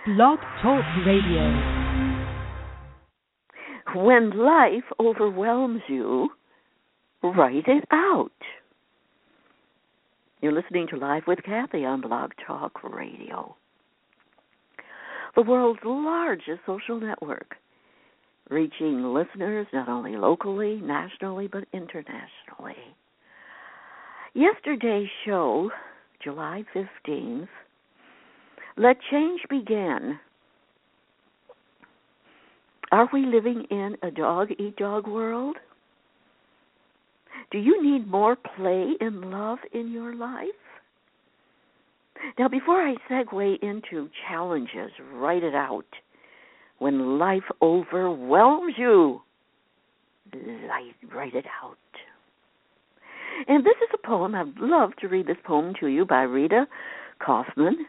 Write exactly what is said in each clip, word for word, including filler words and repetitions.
Blog Talk Radio. When life overwhelms you, write it out. You're listening to Live with Kathy on Blog Talk Radio, the world's largest social network, reaching listeners not only locally, nationally, but internationally. Yesterday's show, July fifteenth, Let Change Begin. Are we living in a dog-eat-dog world? Do you need more play and love in your life? Now, before I segue into challenges, write it out. When life overwhelms you, write it out. And this is a poem. I'd love to read this poem to you by Rita Kaufman.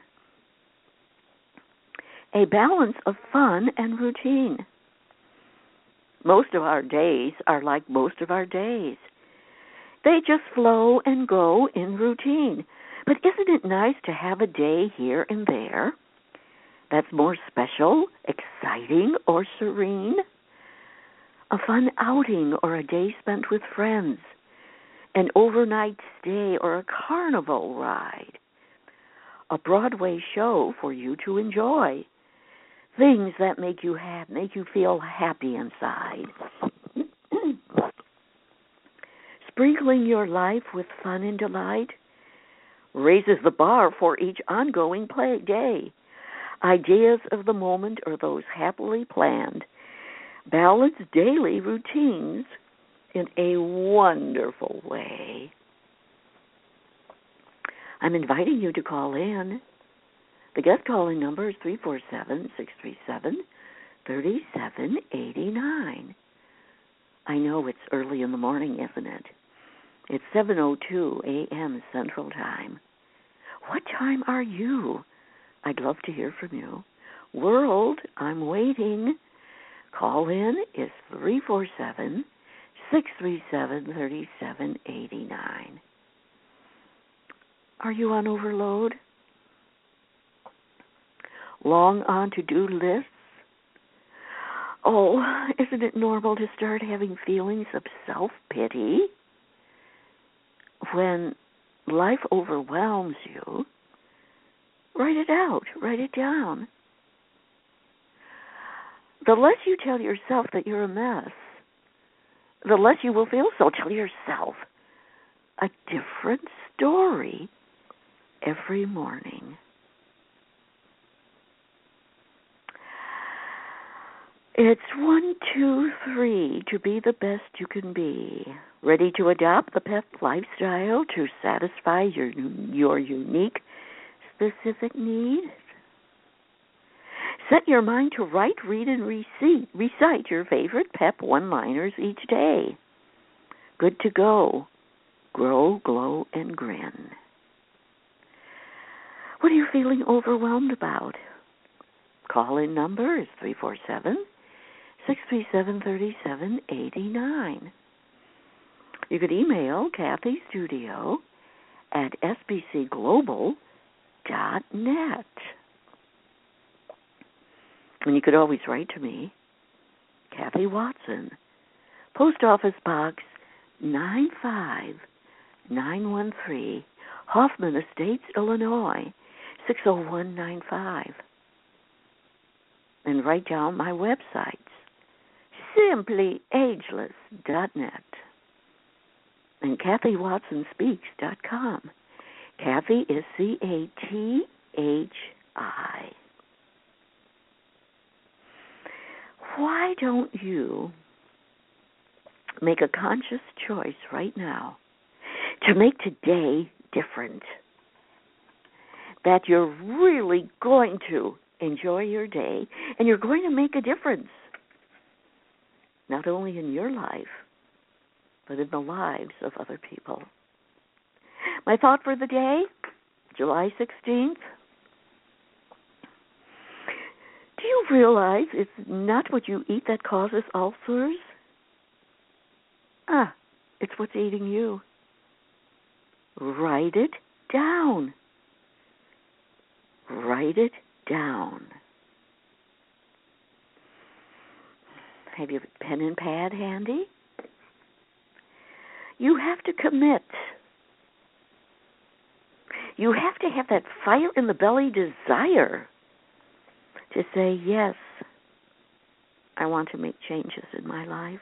A balance of fun and routine. Most of our days are like most of our days. They just flow and go in routine. But isn't it nice to have a day here and there that's more special, exciting, or serene? A fun outing or a day spent with friends. An overnight stay or a carnival ride. A Broadway show for you to enjoy. Things that make you happy, make you feel happy inside. Sprinkling your life with fun and delight raises the bar for each ongoing play day. Ideas of the moment are those happily planned. Balance daily routines in a wonderful way. I'm inviting you to call in. The guest calling number is three four seven, six three seven, three seven eight nine. I know it's early in the morning, isn't it? It's seven oh two a.m. Central Time. What time are you? I'd love to hear from you. World, I'm waiting. Call in is three four seven, six three seven, three seven eight nine. Are you on overload? Long on to-do lists? Oh, isn't it normal to start having feelings of self-pity? When life overwhelms you, write it out, write it down. The less you tell yourself that you're a mess, the less you will feel so. Tell yourself a different story every morning. It's one, two, three to be the best you can be. Ready to adopt the pep lifestyle to satisfy your your unique, specific needs? Set your mind to write, read, and recite, recite your favorite pep one-liners each day. Good to go. Grow, glow, and grin. What are you feeling overwhelmed about? Call-in number is three four seven, six three seven, three seven eight nine. You could email Kathy Studio at s b c global dot net. And you could always write to me, Kathy Watson, Post Office Box nine five nine one three, Hoffman Estates, Illinois, six oh one nine five. And write down my websites, simply ageless dot net and Kathy Watson Speaks dot com. Kathy is C A T H I. Why don't you make a conscious choice right now to make today different? That you're really going to enjoy your day, and you're going to make a difference, not only in your life, but in the lives of other people. My thought for the day, July sixteenth. Do you realize it's not what you eat that causes ulcers? Ah, it's what's eating you. Write it down. Write it down. Have you a pen and pad handy? You have to commit. You have to have that fire in the belly desire to say, yes, I want to make changes in my life.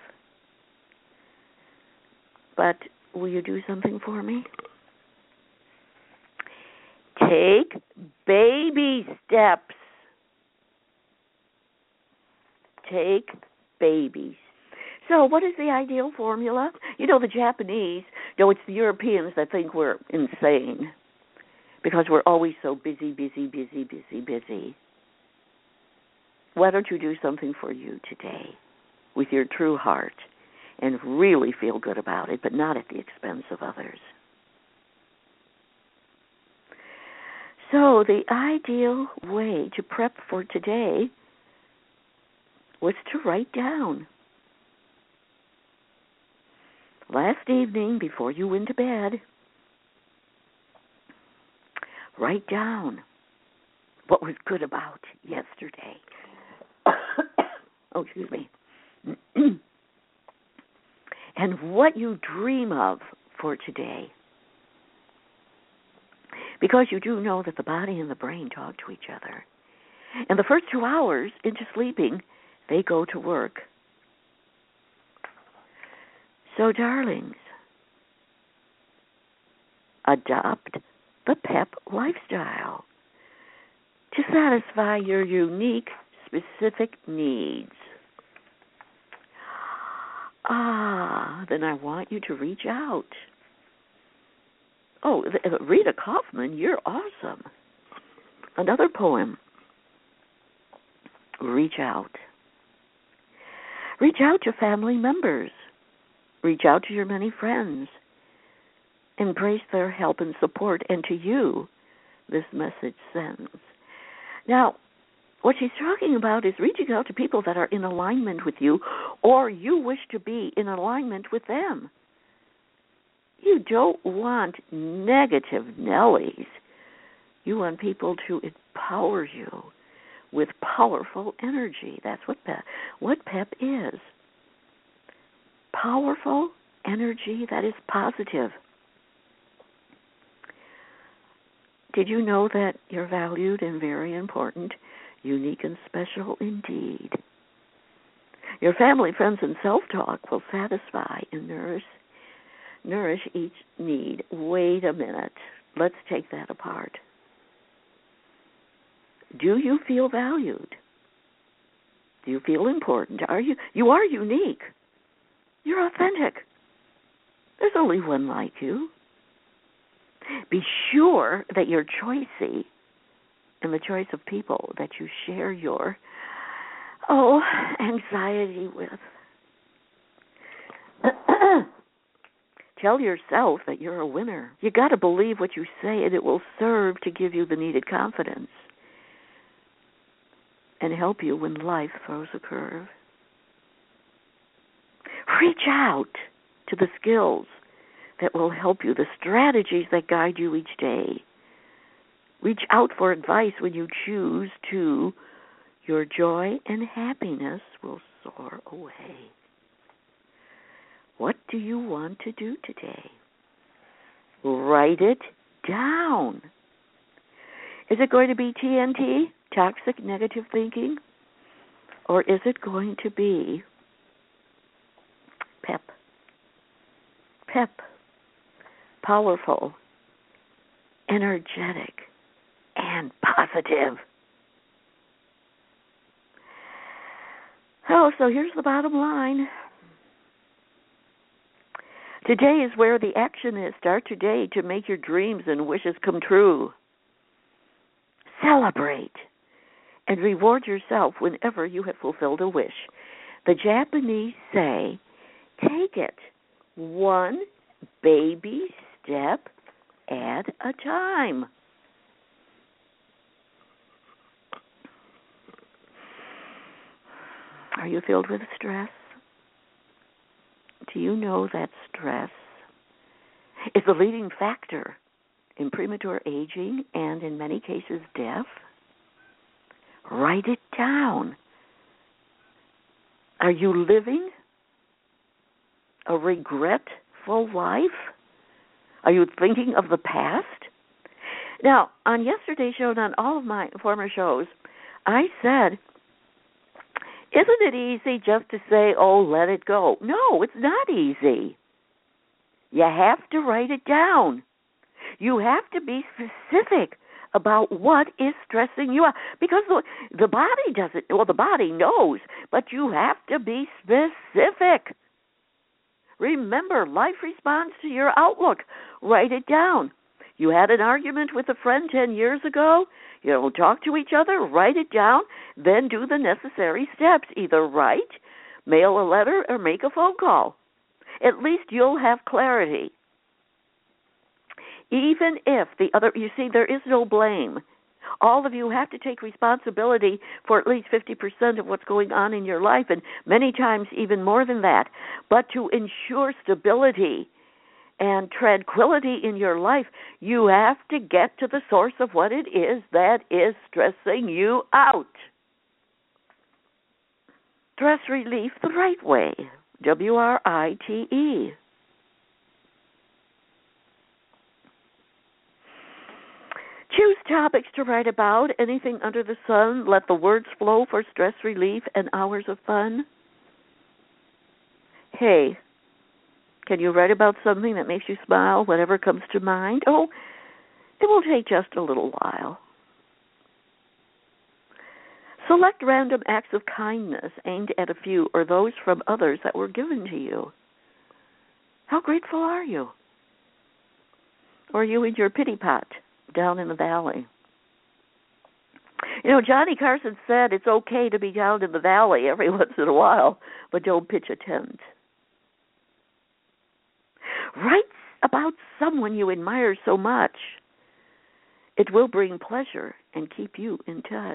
But will you do something for me? Take baby steps. Take babies. So what is the ideal formula? You know, the Japanese, no, it's the Europeans that think we're insane because we're always so busy, busy, busy, busy, busy. Why don't you do something for you today with your true heart and really feel good about it, but not at the expense of others? So the ideal way to prep for today was to write down. Last evening, before you went to bed, write down what was good about yesterday. Oh, excuse me. And what you dream of for today. Because you do know that the body and the brain talk to each other. And the first two hours into sleeping, they go to work. So, darlings, adopt the PEP lifestyle to satisfy your unique, specific needs. Ah, then I want you to reach out. Oh, Rita Kaufman, you're awesome. Another poem. Reach out. Reach out to family members. Reach out to your many friends. Embrace their help and support, and to you, this message sends. Now, what she's talking about is reaching out to people that are in alignment with you, or you wish to be in alignment with them. You don't want negative Nellies. You want people to empower you with powerful energy. That's what PEP, what PEP is. Powerful energy that is positive. Did you know that you're valued and very important, unique and special indeed? Your family, friends, and self-talk will satisfy and nourish Nourish each need. Wait a minute. Let's take that apart. Do you feel valued? Do you feel important? Are you? You are unique. You're authentic. There's only one like you. Be sure that you're choicey in the choice of people that you share your, oh, anxiety with. Tell yourself that you're a winner. You got to believe what you say, and it will serve to give you the needed confidence and help you when life throws a curve. Reach out to the skills that will help you, the strategies that guide you each day. Reach out for advice when you choose to. Your joy and happiness will soar away. What do you want to do today? Write it down. Is it going to be T N T, toxic negative thinking? Or is it going to be PEP? PEP, powerful, energetic, and positive. Oh, so here's the bottom line. Today is where the action is. Start today to make your dreams and wishes come true. Celebrate and reward yourself whenever you have fulfilled a wish. The Japanese say, take it one baby step at a time. Are you filled with stress? Do you know that stress is the leading factor in premature aging and, in many cases, death? Write it down. Are you living a regretful life? Are you thinking of the past? Now, on yesterday's show and on all of my former shows, I said, isn't it easy just to say, oh, let it go? No, it's not easy. You have to write it down. You have to be specific about what is stressing you out. Because the, the body doesn't, well, the body knows, but you have to be specific. Remember, life responds to your outlook. Write it down. You had an argument with a friend ten years ago. You don't talk to each other. Write it down. Then do the necessary steps. Either write, mail a letter, or make a phone call. At least you'll have clarity. Even if the other, you see, there is no blame. All of you have to take responsibility for at least fifty percent of what's going on in your life, and many times even more than that. But to ensure stability and tranquility in your life, you have to get to the source of what it is that is stressing you out. Stress relief the right way. W R I T E. Choose topics to write about, anything under the sun. Let the words flow for stress relief and hours of fun. Hey, can you write about something that makes you smile, whatever comes to mind? Oh, it will take just a little while. Select random acts of kindness aimed at a few or those from others that were given to you. How grateful are you? Or are you in your pity pot down in the valley? You know, Johnny Carson said it's okay to be down in the valley every once in a while, but don't pitch a tent. Write about someone you admire so much. It will bring pleasure and keep you in touch.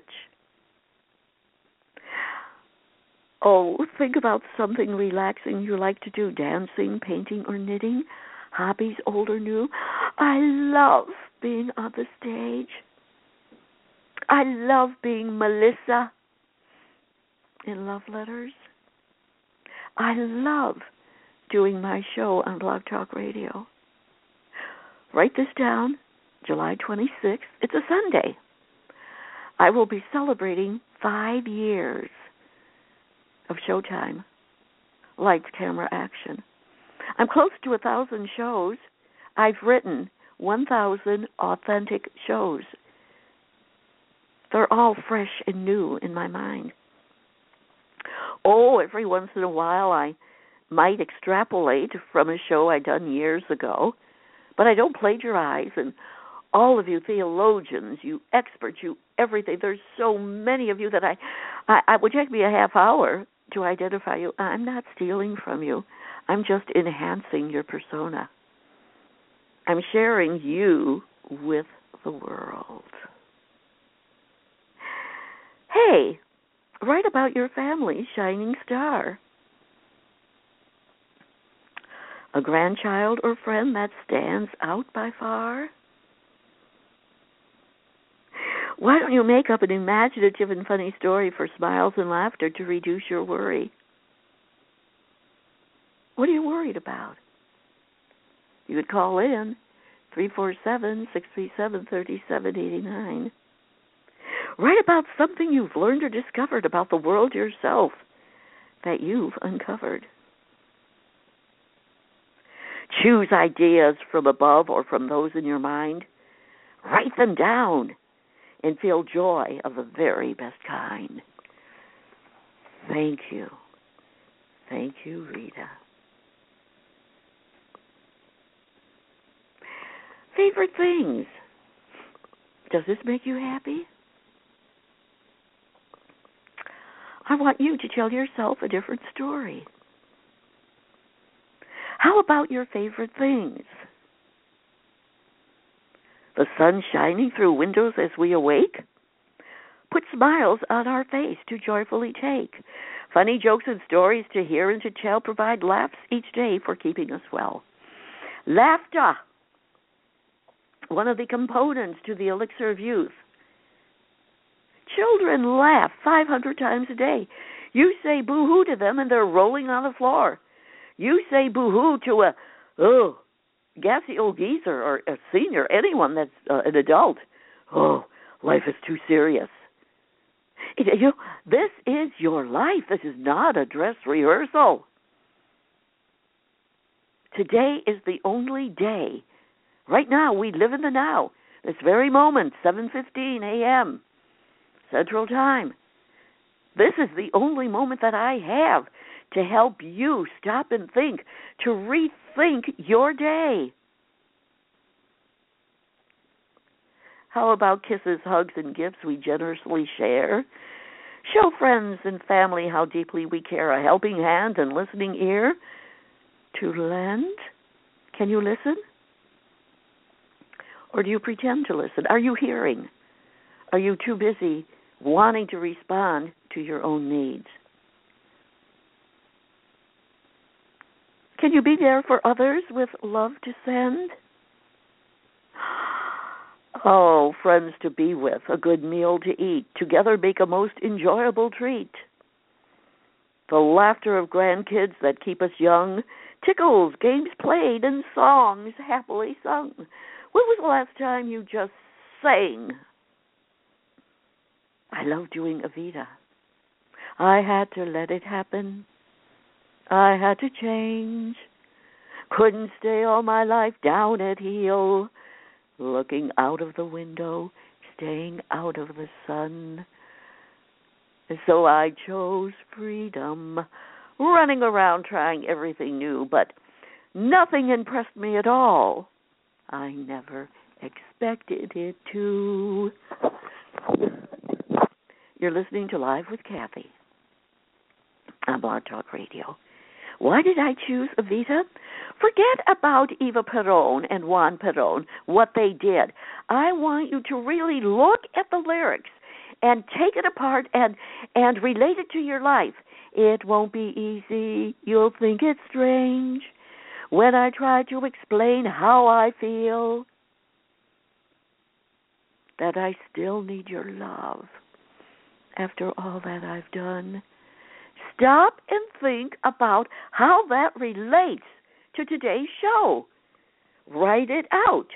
Oh, think about something relaxing you like to do, dancing, painting, or knitting, hobbies old or new. I love being on the stage. I love being Melissa in Love Letters. I love doing my show on Blog Talk Radio. Write this down, July twenty-sixth. It's a Sunday. I will be celebrating five years of Showtime, lights, camera, action. I'm close to a thousand shows. I've written one thousand authentic shows. They're all fresh and new in my mind. Oh, every once in a while I might extrapolate from a show I'd done years ago, but I don't plagiarize. And all of you theologians, you experts, you everything, there's so many of you that I, I, I would take me a half hour to identify you. I'm not stealing from you. I'm just enhancing your persona. I'm sharing you with the world. Hey, write about your family's shining star. A grandchild or friend that stands out by far. Why don't you make up an imaginative and funny story for smiles and laughter to reduce your worry? What are you worried about? You could call in three four seven, six three seven, three seven eight nine. Write about something you've learned or discovered about the world yourself that you've uncovered. Choose ideas from above or from those in your mind. Write them down and feel joy of the very best kind. Thank you. Thank you, Rita. Favorite things. Does this make you happy? I want you to tell yourself a different story. How about your favorite things? The sun shining through windows as we awake? Put smiles on our face to joyfully take. Funny jokes and stories to hear and to tell provide laughs each day for keeping us well. Laughter, one of the components to the elixir of youth. Children laugh five hundred times a day. You say boo-hoo to them and they're rolling on the floor. You say boo-hoo to a, oh, gassy old geezer or a senior, anyone that's uh, an adult. Oh, life is too serious. It, you, this is your life. This is not a dress rehearsal. Today is the only day. Right now, we live in the now. This very moment, seven fifteen a.m. Central Time. This is the only moment that I have to help you stop and think, to rethink your day. How about kisses, hugs, and gifts we generously share? Show friends and family how deeply we care, a helping hand and listening ear to lend. Can you listen? Or do you pretend to listen? Are you hearing? Are you too busy wanting to respond to your own needs? Can you be there for others with love to send? Oh, friends to be with, a good meal to eat, together make a most enjoyable treat. The laughter of grandkids that keep us young, tickles, games played, and songs happily sung. When was the last time you just sang? I love doing Evita. I had to let it happen. I had to change. Couldn't stay all my life down at heel, looking out of the window, staying out of the sun. And so I chose freedom, running around trying everything new, but nothing impressed me at all. I never expected it to. You're listening to Live with Kathy on Blog Talk Radio. Why did I choose Evita? Forget about Eva Peron and Juan Peron, what they did. I want you to really look at the lyrics and take it apart and, and relate it to your life. It won't be easy. You'll think it's strange when I try to explain how I feel, that I still need your love after all that I've done. Stop and think about how that relates to today's show. Write it out.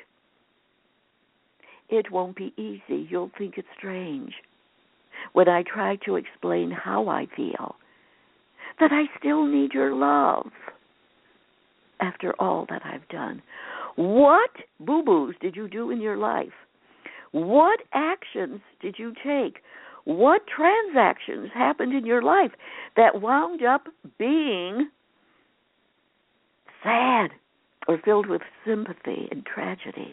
It won't be easy. You'll think it's strange when I try to explain how I feel, that I still need your love after all that I've done. What boo-boos did you do in your life? What actions did you take? What transactions happened in your life that wound up being sad or filled with sympathy and tragedy?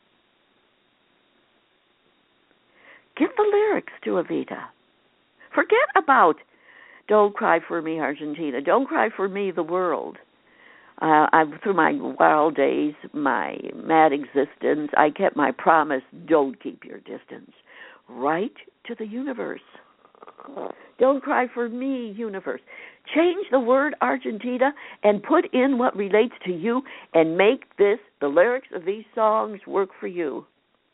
Get the lyrics to Evita. Forget about Don't Cry for Me, Argentina. Don't Cry for Me, the world. Uh, I'm, through my wild days, my mad existence, I kept my promise, don't keep your distance. Write to the universe. Don't cry for me, universe. Change the word Argentina and put in what relates to you and make this, the lyrics of these songs, work for you.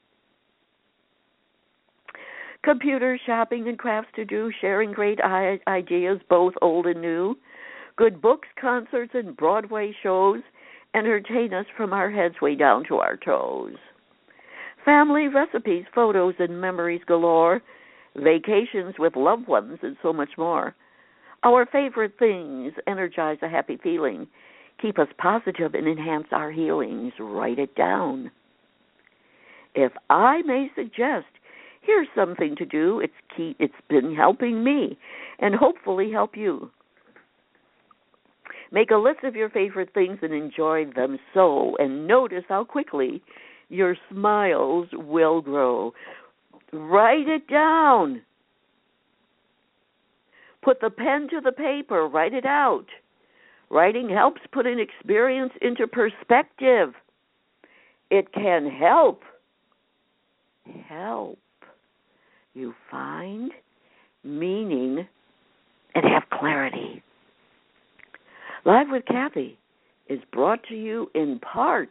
Computer, shopping, and crafts to do, sharing great ideas, both old and new. Good books, concerts, and Broadway shows entertain us from our heads way down to our toes. Family recipes, photos, and memories galore. Vacations with loved ones and so much more. Our favorite things energize a happy feeling, keep us positive, and enhance our healings. Write it down. If I may suggest, here's something to do. It's key. It's been helping me and hopefully help you. Make a list of your favorite things and enjoy them so, and notice how quickly your smiles will grow. Write it down. Put the pen to the paper. Write it out. Writing helps put an experience into perspective. It can help. Help you find meaning and have clarity. Live with Kathy is brought to you in part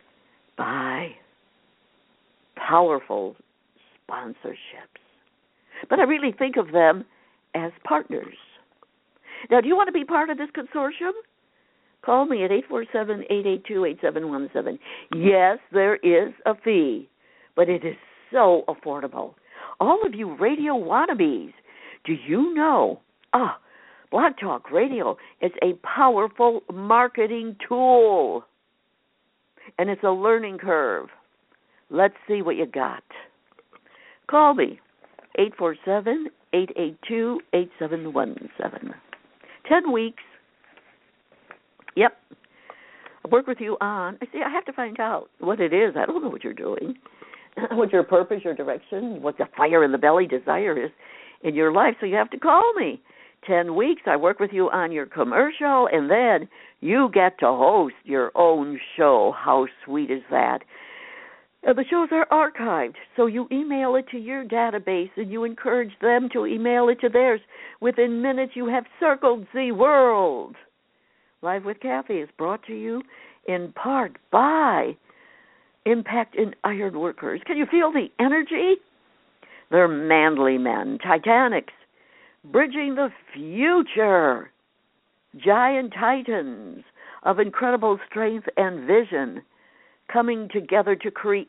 by powerful sponsorships. but I really think of them as partners. Now, do you want to be part of this consortium? Call me at eight four seven, eight eight two, eight seven one seven. Yes, there is a fee, but it is so affordable. All of you radio wannabes, do you know, ah, Blog Talk Radio is a powerful marketing tool, and it's a learning curve. Let's see what you got. Call me, eight four seven, eight eight two, eight seven one seven. Ten weeks. Yep. I'll work with you on, I see, I have to find out what it is. I don't know what you're doing, what your purpose, your direction, what the fire in the belly desire is in your life. So you have to call me. Ten weeks, I work with you on your commercial, and then you get to host your own show. How sweet is that? Uh, the shows are archived, so you email it to your database, and you encourage them to email it to theirs. Within minutes, you have circled the world. Live with Kathy is brought to you in part by Impact in Iron Workers. Can you feel the energy? They're manly men, titanics, bridging the future, giant titans of incredible strength and vision, coming together to create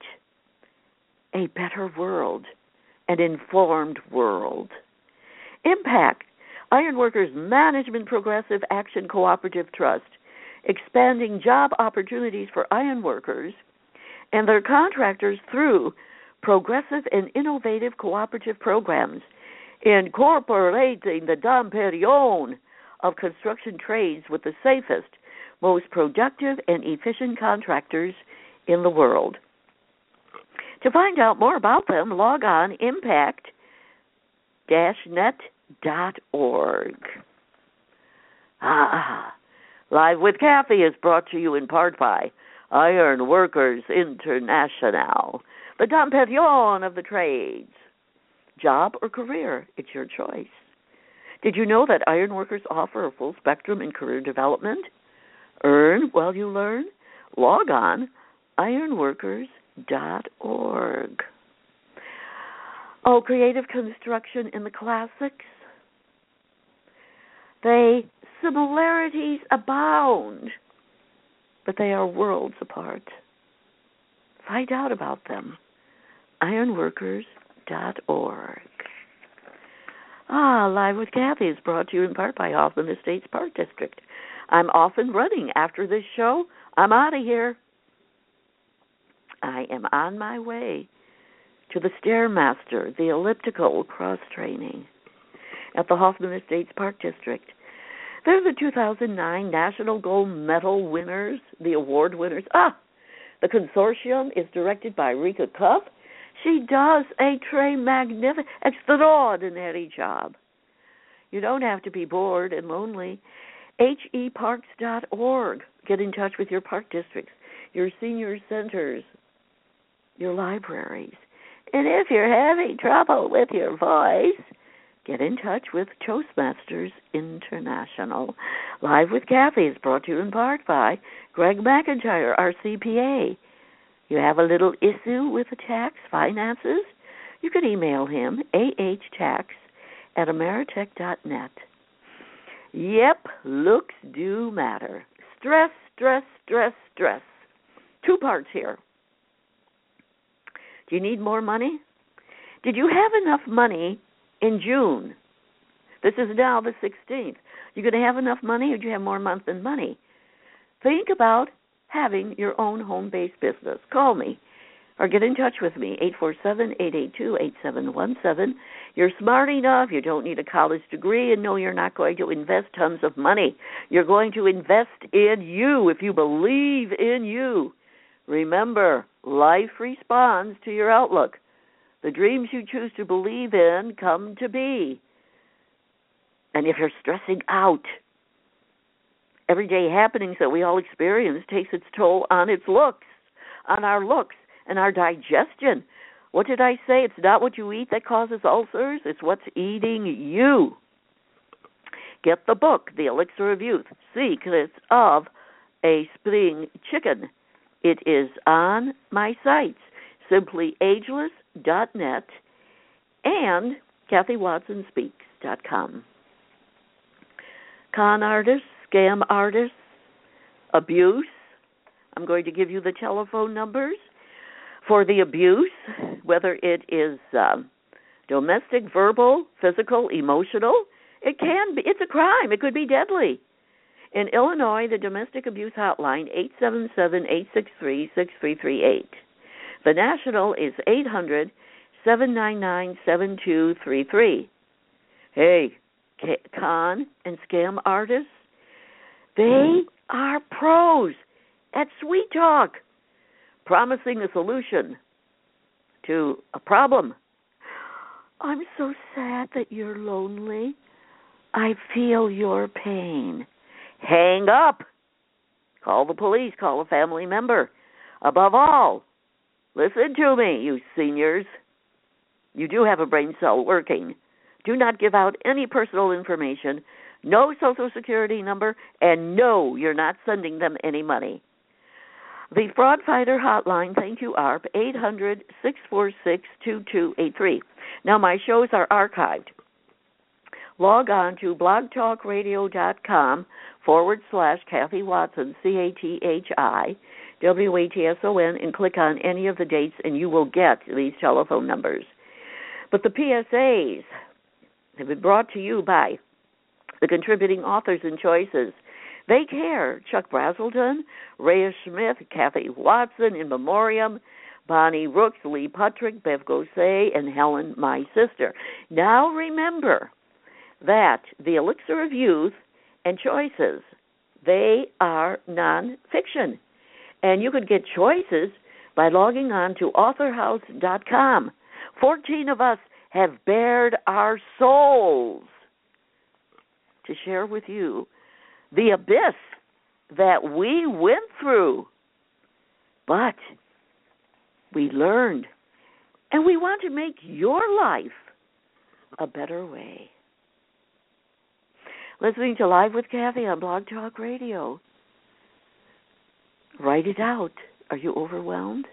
a better world, an informed world. Impact, Ironworkers Management Progressive Action Cooperative Trust, expanding job opportunities for ironworkers and their contractors through progressive and innovative cooperative programs, incorporating the Dom Perignon of construction trades with the safest, most productive and efficient contractors in the world. To find out more about them, log on impact dash net dot org. Ah, Live with Kathy is brought to you in part by Iron Workers International, the Dom Perignon of the trades. Job or career, it's your choice. Did you know that ironworkers offer a full spectrum in career development? Earn while you learn? Log on ironworkers dot org. Oh, creative construction in the classics. They similarities abound, but they are worlds apart. Find out about them. ironworkers dot org. Ah, Live with Kathy is brought to you in part by Hoffman Estates Park District. I'm off and running. After this show, I'm out of here. I am on my way to the Stairmaster, the elliptical cross-training at the Hoffman Estates Park District. They're the two thousand nine National Gold Medal winners, the award winners. Ah, the consortium is directed by Rika Cuff. She does a très magnificent, extraordinary job. You don't have to be bored and lonely. H E parks dot org. Get in touch with your park districts, your senior centers, your libraries. And if you're having trouble with your voice, get in touch with Toastmasters International. Live with Kathy is brought to you in part by Greg McIntyre, our C P A. You have a little issue with the tax finances? You can email him, a h tax at ameritech dot net. Yep, looks do matter. Stress, stress, stress, stress. Two parts here. Do you need more money? Did you have enough money in June? This is now the sixteenth. You going to have enough money, or do you have more month than money? Think about having your own home-based business. Call me or get in touch with me, eight four seven, eight eight two, eight seven one seven. You're smart enough. You don't need a college degree, and no, you're not going to invest tons of money. You're going to invest in you if you believe in you. Remember, life responds to your outlook. The dreams you choose to believe in come to be. And if you're stressing out, everyday happenings that we all experience takes its toll on its looks, on our looks and our digestion. What did I say? It's not what you eat that causes ulcers. It's what's eating you. Get the book, The Elixir of Youth, Secrets of a Spring Chicken. It is on my sites, simply ageless dot net and Kathy Watson Speaks dot com. Con artists, scam artists, abuse. I'm going to give you the telephone numbers for the abuse, whether it is um, domestic, verbal, physical, emotional. It can be. It's a crime. It could be deadly. In Illinois, the domestic abuse hotline, eight seven seven, eight six three, six three three eight. The national is eight hundred, seven nine nine, seven two three three. Hey, con and scam artists, they are pros at sweet talk, promising a solution to a problem. I'm so sad that you're lonely. I feel your pain. Hang up. Call the police. Call a family member. Above all, listen to me, you seniors. You do have a brain cell working. Do not give out any personal information, no Social Security number, and no, you're not sending them any money. The Fraud Fighter Hotline, thank you, A R P, eight hundred, six four six, two two eight three. Now, my shows are archived. Log on to blogtalkradio.com forward slash Kathy Watson, C A T H I, W A T S O N, and click on any of the dates, and you will get these telephone numbers. But the P S As have been brought to you by the contributing authors and choices. They care. Chuck Brazelton, Rhea Smith, Kathy Watson, in memoriam, Bonnie Rooks, Lee Puttrick, Bev Gosset, and Helen, my sister. Now remember that the Elixir of Youth and Choices, they are nonfiction. And you could get choices by logging on to author house dot com. Fourteen of us have bared our souls to share with you the abyss that we went through. But we learned, and we want to make your life a better way. Listening to Live with Kathy on Blog Talk Radio. Write it out. Are you overwhelmed?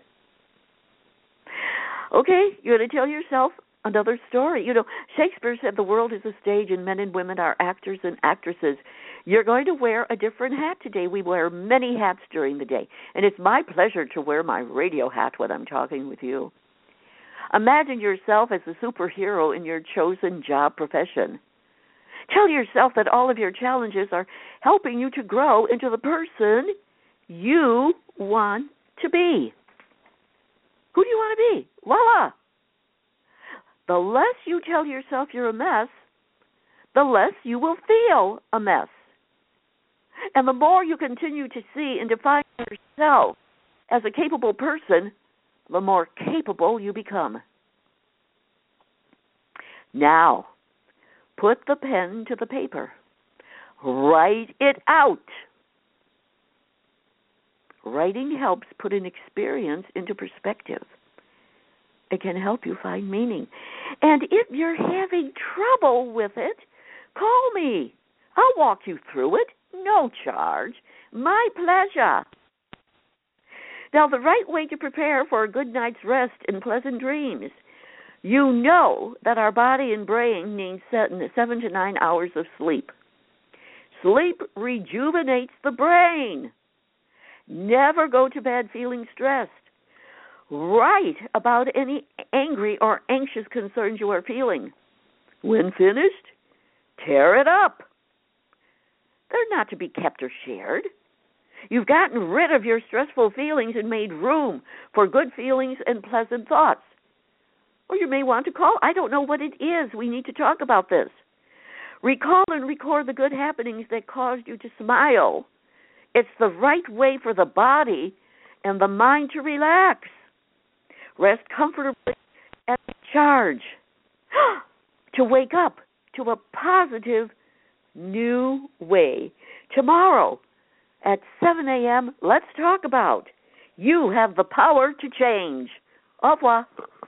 Okay, you're going to tell yourself another story. You know, Shakespeare said the world is a stage and men and women are actors and actresses. You're going to wear a different hat today. We wear many hats during the day, and it's my pleasure to wear my radio hat when I'm talking with you. Imagine yourself as a superhero in your chosen job profession. Tell yourself that all of your challenges are helping you to grow into the person you want to be. Who do you want to be? Voila! The less you tell yourself you're a mess, the less you will feel a mess. And the more you continue to see and define yourself as a capable person, the more capable you become. Now, put the pen to the paper. Write it out. Writing helps put an experience into perspective. It can help you find meaning. And if you're having trouble with it, call me. I'll walk you through it. No charge. My pleasure. Now, the right way to prepare for a good night's rest and pleasant dreams. You know that our body and brain need seven to nine hours of sleep. Sleep rejuvenates the brain. Never go to bed feeling stressed. Write about any angry or anxious concerns you are feeling. When finished, tear it up. They're not to be kept or shared. You've gotten rid of your stressful feelings and made room for good feelings and pleasant thoughts. Or you may want to call. I don't know what it is. We need to talk about this. Recall and record the good happenings that caused you to smile. It's the right way for the body and the mind to relax. Rest comfortably and recharge. To wake up to a positive new way. Tomorrow at seven a.m., let's talk about you have the power to change. Au revoir.